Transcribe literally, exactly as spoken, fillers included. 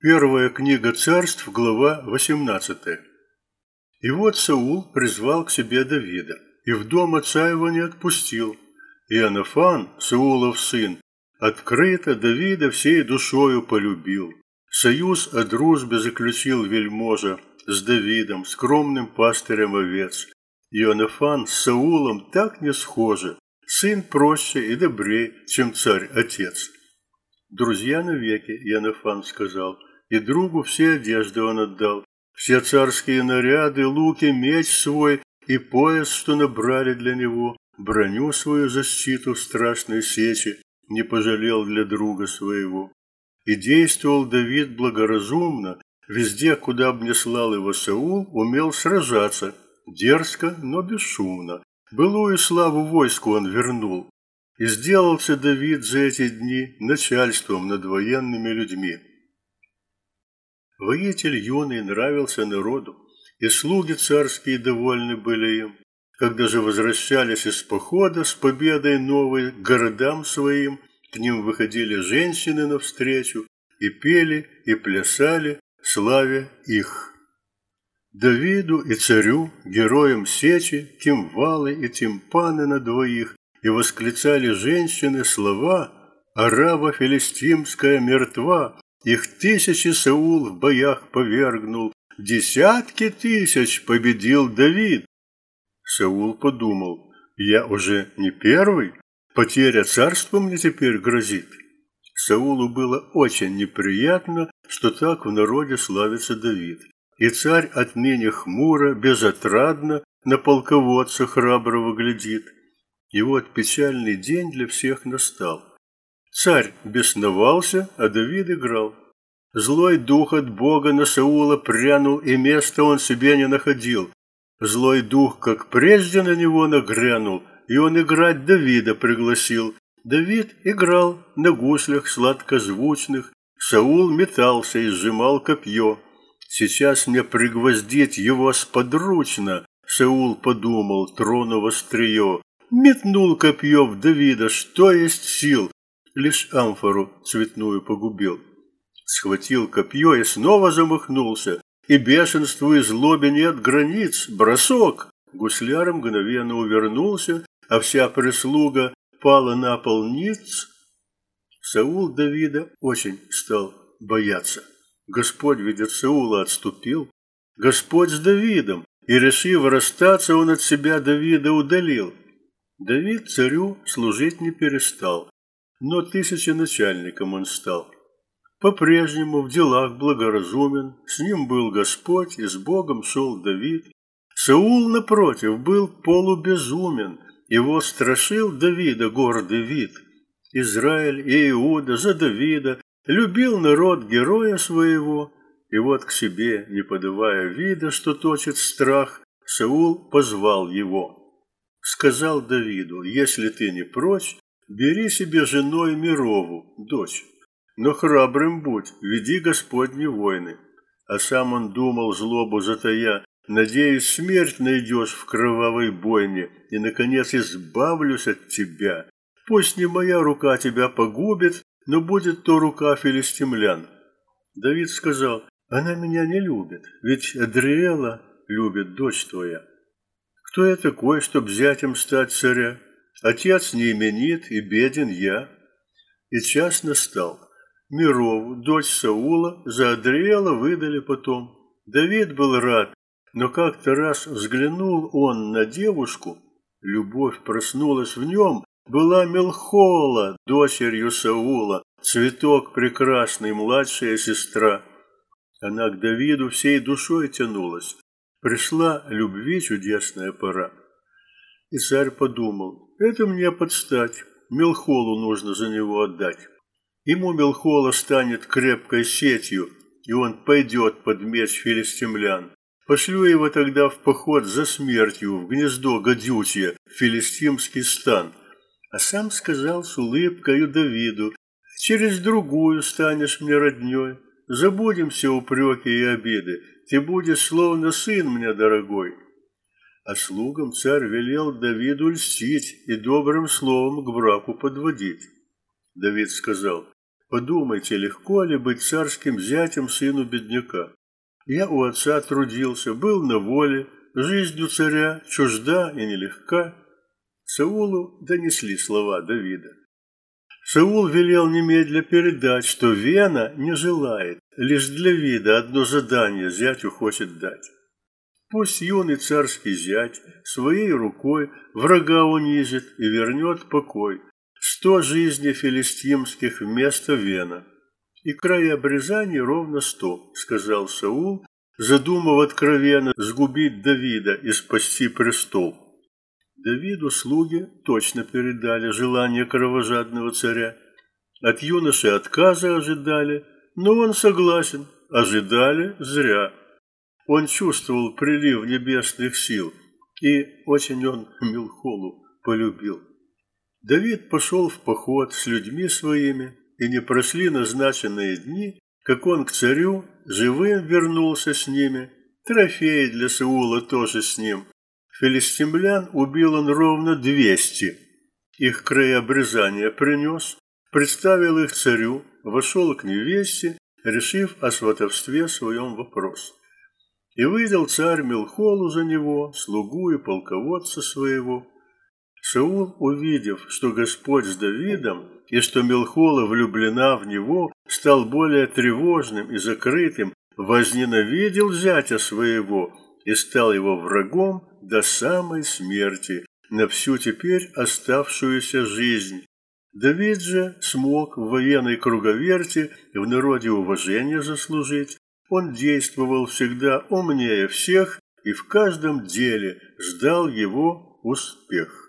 Первая книга Царств, глава восемнадцатая. И вот Саул призвал к себе Давида, и в дом отца его не отпустил. И Иоаннафан, Саулов сын, открыто Давида всей душою полюбил. Союз о дружбе заключил вельможа с Давидом, скромным пастырем овец. Иоаннафан с Саулом так не схожи, сын проще и добрей, чем царь-отец. Друзья навеки, Иоаннафан сказал, и другу все одежды он отдал, все царские наряды, луки, меч свой и пояс, что набрали для него, броню свою защиту в страшной сече не пожалел для друга своего. И действовал Давид благоразумно, везде, куда б ни слал его Саул, умел сражаться, дерзко, но бесшумно. Былую славу войску он вернул. И сделался Давид за эти дни начальством над военными людьми. Воитель юный нравился народу, и слуги царские довольны были им. Когда же возвращались из похода с победой новой к городам своим, к ним выходили женщины навстречу и пели, и плясали, славя их. Давиду и царю, героям сечи, кимвалы и тимпаны на двоих, и восклицали женщины слова «Арава филистимская мертва». Их тысячи Саул в боях повергнул, десятки тысяч победил Давид. Саул подумал, я уже не первый, потеря царства мне теперь грозит. Саулу было очень неприятно, что так в народе славится Давид. И царь отныне хмуро, безотрадно на полководца храброго глядит. И вот печальный день для всех настал. Царь бесновался, а Давид играл. Злой дух от Бога на Саула прянул, и места он себе не находил. Злой дух, как прежде, на него нагрянул, и он играть Давида пригласил. Давид играл на гуслях сладкозвучных, Саул метался и сжимал копье. Сейчас мне пригвоздить его сподручно, Саул подумал, тронув острие. Метнул копье в Давида, что есть сил, лишь амфору цветную погубил. Схватил копье и снова замахнулся, и бешенству и злобе нет границ. Бросок! Гусляр мгновенно увернулся, а вся прислуга пала на пол ниц. Саул Давида очень стал бояться. Господь, видя Саула, отступил. Господь с Давидом, и, решив расстаться, он от себя Давида удалил. Давид царю служить не перестал, но тысяченачальником он стал. По-прежнему в делах благоразумен, с ним был Господь, и с Богом шел Давид. Саул, напротив, был полубезумен, его страшил Давида гордый вид. Израиль и Иуда за Давида любил народ героя своего, и вот к себе, не подавая вида, что точит страх, Саул позвал его. Сказал Давиду, если ты не прочь, бери себе женой Мирову, дочь. Но храбрым будь, веди Господни войны. А сам он думал, злобу затая, надеюсь, смерть найдешь в кровавой бойне, и, наконец, избавлюсь от тебя. Пусть не моя рука тебя погубит, но будет то рука филистимлян. Давид сказал, она меня не любит, ведь Адриэла любит дочь твоя. Кто я такой, чтоб зятем стать царя? Отец не именит, и беден я. И час настал. Мирову, дочь Саула, за Адриэла выдали потом. Давид был рад, но как-то раз взглянул он на девушку. Любовь проснулась в нем, была Мелхола, дочерью Саула, цветок прекрасный, младшая сестра. Она к Давиду всей душой тянулась. Пришла любви чудесная пора. И царь подумал, это мне подстать, Мелхолу нужно за него отдать. Ему Мелхола станет крепкой сетью, и он пойдет под меч филистимлян. Пошлю его тогда в поход за смертью в гнездо гадючье, в филистимский стан. А сам сказал с улыбкою Давиду, через другую станешь мне роднёй. Забудем все упреки и обиды, ты будешь словно сын мне дорогой. А слугам царь велел Давиду льстить и добрым словом к браку подводить. Давид сказал, Подумайте, легко ли быть царским зятем сыну бедняка? Я у отца трудился, был на воле, жизнь у царя чужда и нелегка. Саулу донесли слова Давида. Саул велел немедля передать, что Вена не желает, лишь для вида одно задание зятю хочет дать. Пусть юный царский зять своей рукой врага унизит и вернет покой. Сто жизней филистимских вместо Вена. И края обрезаний ровно сто, сказал Саул, задумав откровенно сгубить Давида и спасти престол. Давиду слуги точно передали желание кровожадного царя. От юноши отказа ожидали, но он согласен, ожидали зря. Он чувствовал прилив небесных сил, и очень он Милхолу полюбил. Давид пошел в поход с людьми своими, и не прошли назначенные дни, как он к царю живым вернулся с ними, трофеи для Саула тоже с ним. Филистимлян убил он ровно двести. Их краеобрезание принес, представил их царю, вошел к невесте, решив о сватовстве своем вопрос. И выдал царь Милхолу за него, слугу и полководца своего. Саул, увидев, что Господь с Давидом, и что Милхола влюблена в него, стал более тревожным и закрытым, возненавидел зятя своего и стал его врагом до самой смерти, на всю теперь оставшуюся жизнь. Давид же смог в военной круговерти в народе уважение заслужить. Он действовал всегда умнее всех и в каждом деле ждал его успех.